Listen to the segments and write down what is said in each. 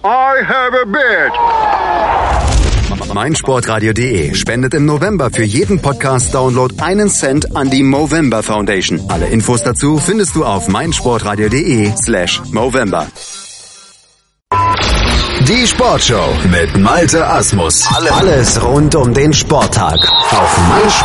I have a bitch. meinsportradio.de spendet im November für jeden Podcast-Download 1 Cent an die Movember Foundation. Alle Infos dazu findest du auf meinsportradio.de/Movember. Die Sportshow mit Malte Asmus. Alles rund um den Sporttag auf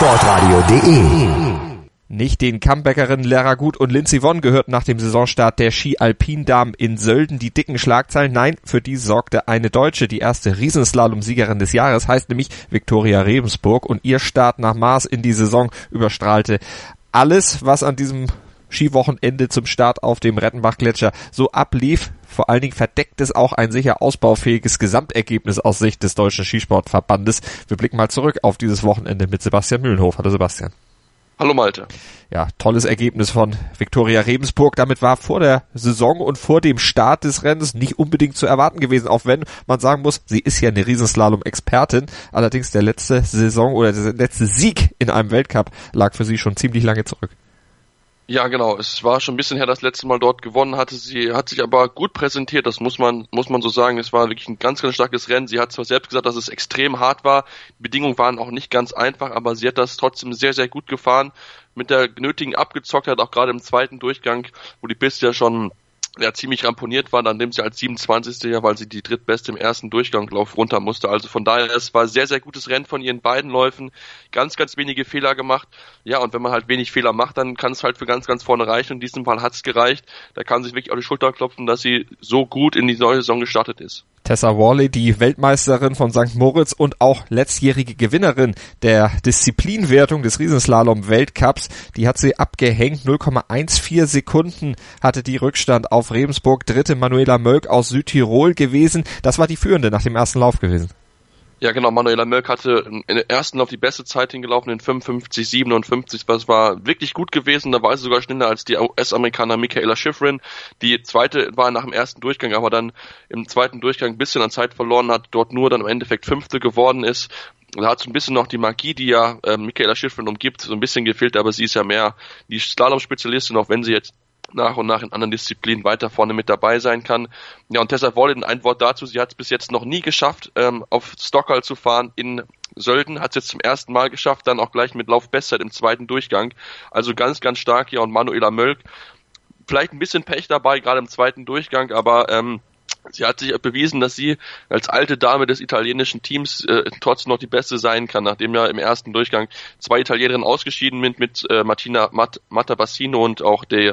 meinsportradio.de. Nicht den Comebackerinnen Lara Gut und Lindsey Vonn gehört nach dem Saisonstart der Ski-Alpin-Damen in Sölden die dicken Schlagzeilen. Nein, für die sorgte eine Deutsche, die erste Riesenslalom-Siegerin des Jahres, heißt nämlich Viktoria Rebensburg, und ihr Start nach Maß in die Saison überstrahlte alles, was an diesem Skiwochenende zum Start auf dem Rettenbach-Gletscher so ablief. Vor allen Dingen verdeckt es auch ein sicher ausbaufähiges Gesamtergebnis aus Sicht des Deutschen Skisportverbandes. Wir blicken mal zurück auf dieses Wochenende mit Sebastian Mühlenhof. Hallo Sebastian. Hallo Malte. Ja, tolles Ergebnis von Viktoria Rebensburg. Damit war vor der Saison und vor dem Start des Rennens nicht unbedingt zu erwarten gewesen, auch wenn man sagen muss, sie ist ja eine Riesenslalom-Expertin. Allerdings der letzte Saison oder der letzte Sieg in einem Weltcup lag für sie schon ziemlich lange zurück. Ja, genau. Es war schon ein bisschen her, das letzte Mal dort gewonnen hatte. Sie hat sich aber gut präsentiert, das muss man so sagen. Es war wirklich ein ganz, ganz starkes Rennen. Sie hat zwar selbst gesagt, dass es extrem hart war. Die Bedingungen waren auch nicht ganz einfach, aber sie hat das trotzdem sehr, sehr gut gefahren. Mit der nötigen Abgezocktheit, auch gerade im zweiten Durchgang, wo die Piste ja schon ziemlich ramponiert war, dann nimmt sie als 27. weil sie die drittbeste im ersten Durchganglauf runter musste. Also von daher, es war sehr, sehr gutes Rennen von ihren beiden Läufen. Ganz, ganz wenige Fehler gemacht. Ja, und wenn man halt wenig Fehler macht, dann kann es halt für ganz, ganz vorne reichen. Und in diesem Fall hat es gereicht. Da kann sich wirklich auf die Schulter klopfen, dass sie so gut in die neue Saison gestartet ist. Tessa Worley, die Weltmeisterin von St. Moritz und auch letztjährige Gewinnerin der Disziplinwertung des Riesenslalom-Weltcups, die hat sie abgehängt. 0,14 Sekunden hatte die Rückstand auf Rebensburg. Dritte Manuela Mölk aus Südtirol gewesen. Das war die Führende nach dem ersten Lauf gewesen. Ja, genau, Manuela Mölk hatte in der ersten Lauf die beste Zeit hingelaufen, in 55,57. Das war wirklich gut gewesen. Da war sie sogar schneller als die US-Amerikaner Michaela Schifrin. Die zweite war nach dem ersten Durchgang, aber dann im zweiten Durchgang ein bisschen an Zeit verloren hat, dort nur dann im Endeffekt Fünfte geworden ist. Da hat so ein bisschen noch die Magie, die ja Michaela Schifrin umgibt, so ein bisschen gefehlt, aber sie ist ja mehr die Slalom-Spezialistin, auch wenn sie jetzt nach und nach in anderen Disziplinen weiter vorne mit dabei sein kann. Ja, und Tessa Worley, ein Wort dazu, sie hat es bis jetzt noch nie geschafft, auf Stockerl zu fahren in Sölden, hat es jetzt zum ersten Mal geschafft, dann auch gleich mit Laufbestzeit im zweiten Durchgang. Also ganz, ganz stark hier. Und Manuela Mölk, vielleicht ein bisschen Pech dabei, gerade im zweiten Durchgang, aber sie hat sich bewiesen, dass sie als alte Dame des italienischen Teams trotzdem noch die Beste sein kann, nachdem ja im ersten Durchgang zwei Italienerinnen ausgeschieden sind mit Martina Mattabassino und auch der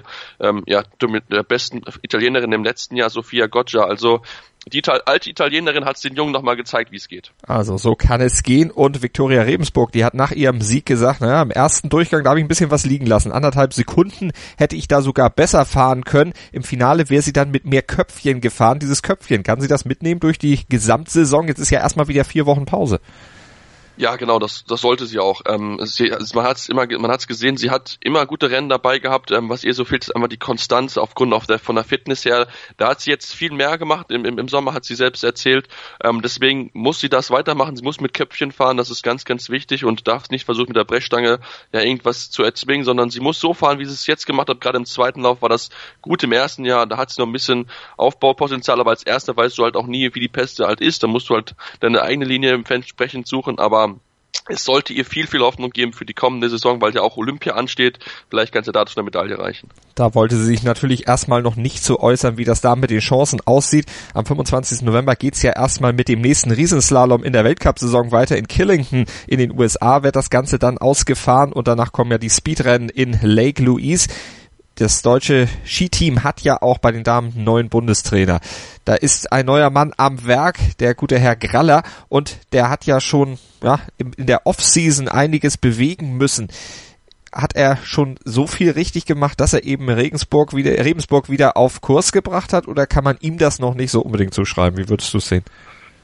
besten Italienerin im letzten Jahr, Sofia Goggia. Also die alte Italienerin hat es den Jungen nochmal gezeigt, wie es geht. Also so kann es gehen. Und Viktoria Rebensburg, die hat nach ihrem Sieg gesagt, naja, im ersten Durchgang, da habe ich ein bisschen was liegen lassen. 1,5 Sekunden hätte ich da sogar besser fahren können. Im Finale wäre sie dann mit mehr Köpfchen gefahren. Dieses Köpfchen, kann sie das mitnehmen durch die Gesamtsaison? Jetzt ist ja erstmal wieder 4 Wochen Pause. Ja, genau, das sollte sie auch. Man hat's gesehen, sie hat immer gute Rennen dabei gehabt. Was ihr so fehlt, ist einfach die Konstanz von der Fitness her. Da hat sie jetzt viel mehr gemacht. Im Sommer hat sie selbst erzählt. Deswegen muss sie das weitermachen. Sie muss mit Köpfchen fahren. Das ist ganz, ganz wichtig und darf nicht versuchen, mit der Brechstange ja irgendwas zu erzwingen, sondern sie muss so fahren, wie sie es jetzt gemacht hat. Gerade im zweiten Lauf war das gut. Im ersten Jahr, da hat sie noch ein bisschen Aufbaupotenzial, aber als Erster weißt du halt auch nie, wie die Peste halt ist. Da musst du halt deine eigene Linie entsprechend suchen, aber es sollte ihr viel, viel Hoffnung geben für die kommende Saison, weil ja auch Olympia ansteht. Vielleicht kann sie dazu eine Medaille reichen. Da wollte sie sich natürlich erstmal noch nicht so äußern, wie das da mit den Chancen aussieht. Am 25. November geht's ja erstmal mit dem nächsten Riesenslalom in der Weltcup-Saison weiter in Killington. In den USA wird das Ganze dann ausgefahren und danach kommen ja die Speedrennen in Lake Louise. Das deutsche Skiteam hat ja auch bei den Damen einen neuen Bundestrainer. Da ist ein neuer Mann am Werk, der gute Herr Graller, und der hat ja schon in der Offseason einiges bewegen müssen. Hat er schon so viel richtig gemacht, dass er eben Regensburg wieder auf Kurs gebracht hat, oder kann man ihm das noch nicht so unbedingt zuschreiben? Wie würdest du es sehen?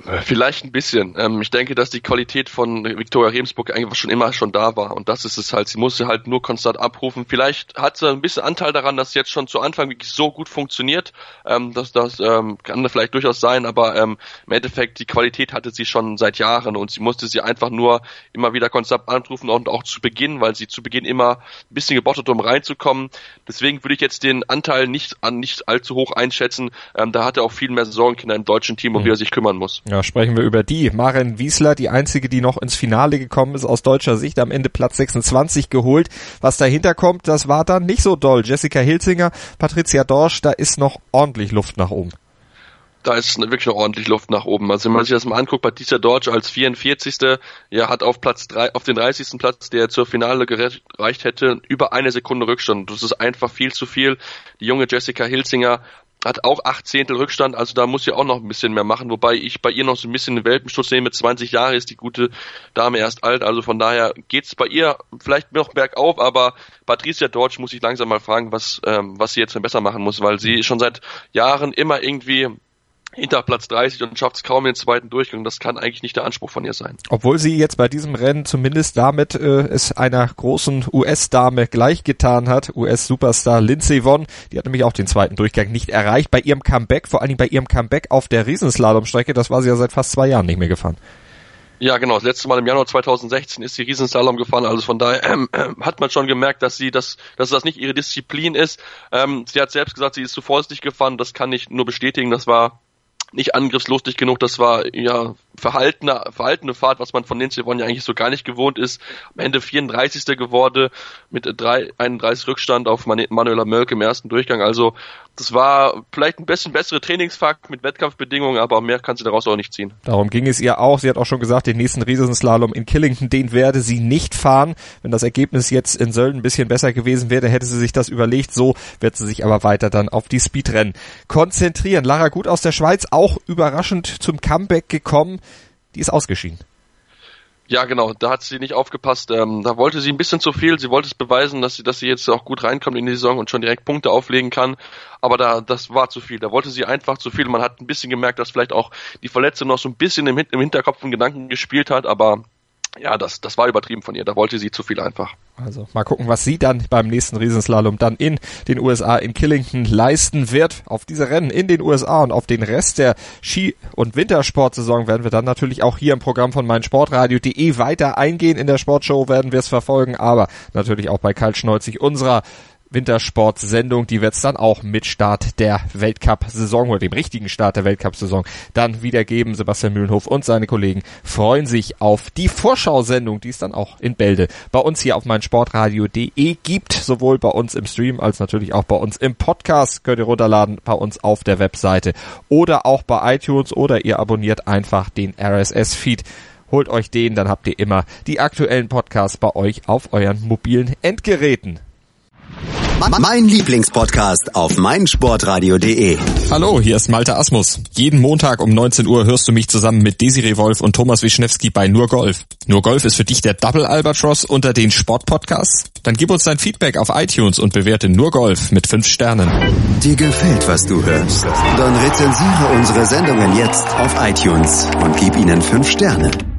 Vielleicht ein bisschen. Ich denke, dass die Qualität von Viktoria Rebensburg eigentlich schon immer da war. Und das ist es halt. Sie musste halt nur konstant abrufen. Vielleicht hat sie ein bisschen Anteil daran, dass es jetzt schon zu Anfang wirklich so gut funktioniert. Das kann vielleicht durchaus sein. Aber im Endeffekt, die Qualität hatte sie schon seit Jahren. Und sie musste sie einfach nur immer wieder konstant abrufen. Und auch zu Beginn, weil sie zu Beginn immer ein bisschen gebottet, um reinzukommen. Deswegen würde ich jetzt den Anteil nicht allzu hoch einschätzen. Da hat er auch viel mehr Sorgenkinder im deutschen Team, um die er sich kümmern muss. Ja, sprechen wir über die. Maren Wiesler, die einzige, die noch ins Finale gekommen ist, aus deutscher Sicht, am Ende Platz 26 geholt. Was dahinter kommt, das war dann nicht so doll. Jessica Hilzinger, Patricia Dorsch, da ist noch ordentlich Luft nach oben. Da ist wirklich noch ordentlich Luft nach oben. Also wenn man sich das mal anguckt, Patricia Dorsch als 44. hat auf den 30. Platz, der zur Finale gereicht hätte, über 1 Sekunde Rückstand. Das ist einfach viel zu viel. Die junge Jessica Hilzinger hat auch 8 Zehntel Rückstand, also da muss sie auch noch ein bisschen mehr machen, wobei ich bei ihr noch so ein bisschen den Welpenschutz nehme. Mit 20 Jahren ist die gute Dame erst alt, also von daher geht's bei ihr vielleicht noch bergauf, aber Patricia Dorsch muss sich langsam mal fragen, was sie jetzt besser machen muss, weil sie schon seit Jahren immer irgendwie hinter Platz 30 und schafft es kaum in den zweiten Durchgang. Das kann eigentlich nicht der Anspruch von ihr sein. Obwohl sie jetzt bei diesem Rennen zumindest damit es einer großen US-Dame gleichgetan hat, US-Superstar Lindsey Vonn, die hat nämlich auch den zweiten Durchgang nicht erreicht. Bei ihrem Comeback, vor allem bei ihrem Comeback auf der Riesenslalomstrecke, das war sie ja seit fast 2 Jahren nicht mehr gefahren. Ja, genau. Das letzte Mal im Januar 2016 ist sie Riesenslalom gefahren. Also von daher hat man schon gemerkt, dass das nicht ihre Disziplin ist. Sie hat selbst gesagt, sie ist zu vorsichtig gefahren. Das kann ich nur bestätigen. Das war nicht angriffslustig genug, das war ja verhaltene Fahrt, was man von Lindsey Vonn ja eigentlich so gar nicht gewohnt ist. Am Ende 34. geworden mit 31 Rückstand auf Manuela Mölk im ersten Durchgang. Also das war vielleicht ein bisschen bessere Trainingsfahrt mit Wettkampfbedingungen, aber mehr kann sie daraus auch nicht ziehen. Darum ging es ihr auch. Sie hat auch schon gesagt, den nächsten Riesenslalom in Killington, den werde sie nicht fahren. Wenn das Ergebnis jetzt in Sölden ein bisschen besser gewesen wäre, hätte sie sich das überlegt. So wird sie sich aber weiter dann auf die Speedrennen konzentrieren. Lara Gut aus der Schweiz, auch überraschend zum Comeback gekommen. Die ist ausgeschieden. Ja, genau, da hat sie nicht aufgepasst. Da wollte sie ein bisschen zu viel. Sie wollte es beweisen, dass sie jetzt auch gut reinkommt in die Saison und schon direkt Punkte auflegen kann. Aber das war zu viel. Da wollte sie einfach zu viel. Man hat ein bisschen gemerkt, dass vielleicht auch die Verletzung noch so ein bisschen im Hinterkopf und Gedanken gespielt hat. Aber ja, das war übertrieben von ihr. Da wollte sie zu viel einfach. Also mal gucken, was sie dann beim nächsten Riesenslalom dann in den USA in Killington leisten wird. Auf diese Rennen in den USA und auf den Rest der Ski- und Wintersportsaison werden wir dann natürlich auch hier im Programm von meinsportradio.de weiter eingehen. In der Sportshow werden wir es verfolgen, aber natürlich auch bei Kaltschneuzig, unserer Wintersportsendung, die wird es dann auch mit Start der Weltcup-Saison oder dem richtigen Start der Weltcup-Saison dann wieder geben. Sebastian Mühlenhof und seine Kollegen freuen sich auf die Vorschau-Sendung, die es dann auch in Bälde bei uns hier auf meinsportradio.de gibt, sowohl bei uns im Stream als natürlich auch bei uns im Podcast. Könnt ihr runterladen bei uns auf der Webseite oder auch bei iTunes oder ihr abonniert einfach den RSS-Feed. Holt euch den, dann habt ihr immer die aktuellen Podcasts bei euch auf euren mobilen Endgeräten. Mein Lieblingspodcast auf meinsportradio.de. Hallo, hier ist Malte Asmus. Jeden Montag um 19 Uhr hörst du mich zusammen mit Desiree Wolf und Thomas Wischnewski bei Nur Golf. Nur Golf ist für dich der Double Albatross unter den Sportpodcasts? Dann gib uns dein Feedback auf iTunes und bewerte Nur Golf mit 5 Sternen. Dir gefällt, was du hörst? Dann rezensiere unsere Sendungen jetzt auf iTunes und gib ihnen 5 Sterne.